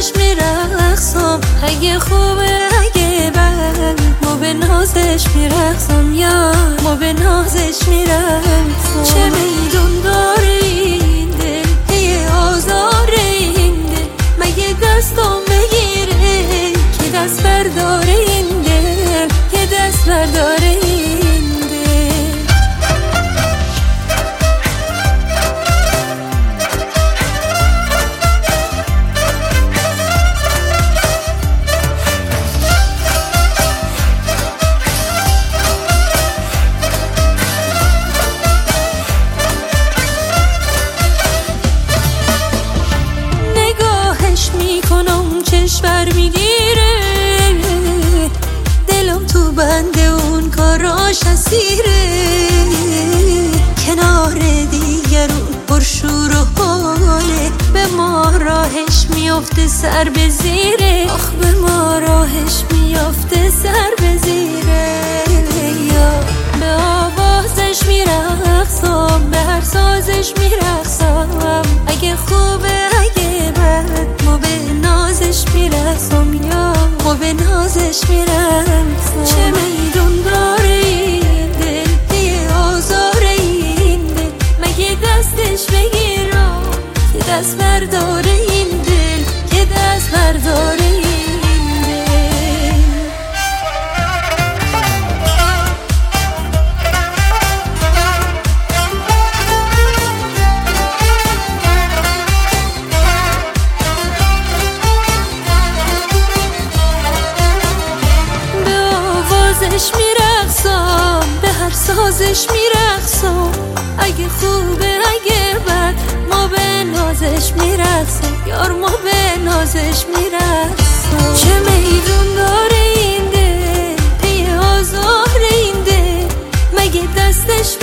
نازش میرقصم، اگه خوبه اگه بد ما به نازش میرقصم یار، ما به نازش میرقصم. چه میدون داره این دل، یه آزاره این دل، مگه دستم بگیره که دست برداره این دل، که دست برداره این دل. میکنم چشور میگیره، دلم تو بند اون کاراش اسیره، کنار دیگرون پرشور و حاله، به ما راهش میافته سر به زیره، آخ به ما راهش میافته سر به زیره. یا به آوازش میرقصم، به هر سازش میرقصم، اگه خوبه اگه بد ما به نازش میرقصم یا ما به نازش میرقصم. چه میدون داره این دل، یه آزاره این دل، مگه دستش بگیرم که دست برداره این دل، که دست برداره این دل. سازش میرقصم، به هر سازش میرقصم، اگه خوبه اگه بد ما به نازش میرقصم یار، ما به نازش میرقصم. چه میدون داره این دل، یه آزار این دل، مگه دستش